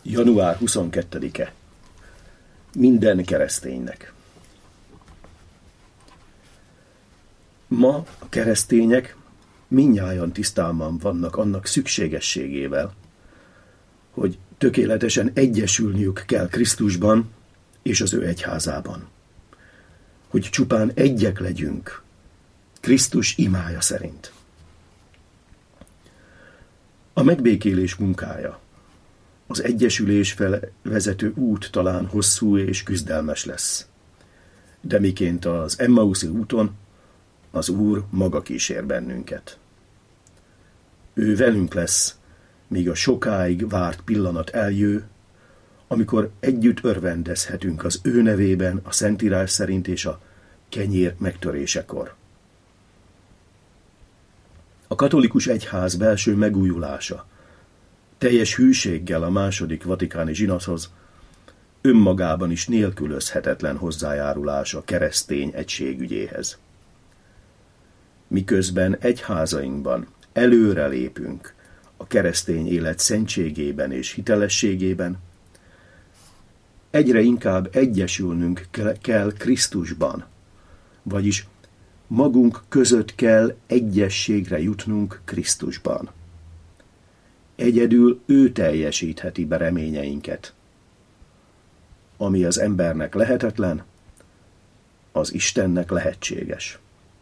Január 22-e. Minden kereszténynek. Ma a keresztények mindnyájan tisztában vannak annak szükségességével, hogy tökéletesen egyesülniük kell Krisztusban és az ő egyházában. Hogy csupán egyek legyünk Krisztus imája szerint. A megbékélés munkája, az egyesülés fele vezető út talán hosszú és küzdelmes lesz. De miként az Emmauszi úton, az Úr maga kísér bennünket. Ő velünk lesz, míg a sokáig várt pillanat eljő, amikor együtt örvendezhetünk az ő nevében a Szentírás szerint és a kenyér megtörésekor. A katolikus egyház belső megújulása, teljes hűséggel a második vatikáni zsinathoz, önmagában is nélkülözhetetlen hozzájárulás a keresztény egység ügyéhez. Miközben egyházainkban előre lépünk a keresztény élet szentségében és hitelességében, egyre inkább egyesülnünk kell Krisztusban, vagyis magunk között kell egyességre jutnunk Krisztusban. Egyedül ő teljesítheti be reményeinket. Ami az embernek lehetetlen, az Istennek lehetséges.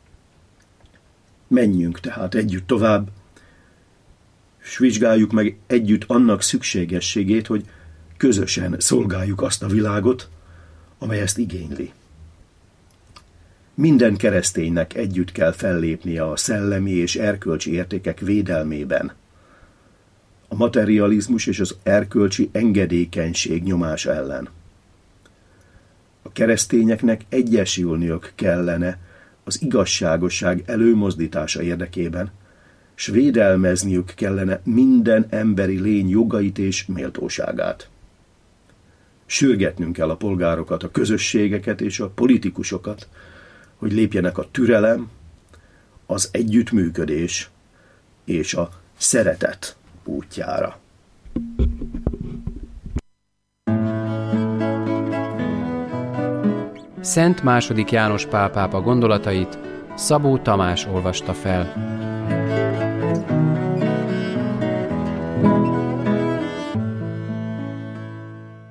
Menjünk tehát együtt tovább, s vizsgáljuk meg együtt annak szükségességét, hogy közösen szolgáljuk azt a világot, amely ezt igényli. Minden kereszténynek együtt kell fellépnie a szellemi és erkölcsi értékek védelmében, a materializmus és az erkölcsi engedékenység nyomása ellen. A keresztényeknek egyesülniük kellene az igazságosság előmozdítása érdekében, s védelmezniük kellene minden emberi lény jogait és méltóságát. Sürgetnünk kell a polgárokat, a közösségeket és a politikusokat, hogy lépjenek a türelem, az együttműködés és a szeretet útjára. Szent II. János Pál pápa gondolatait Szabó Tamás olvasta fel.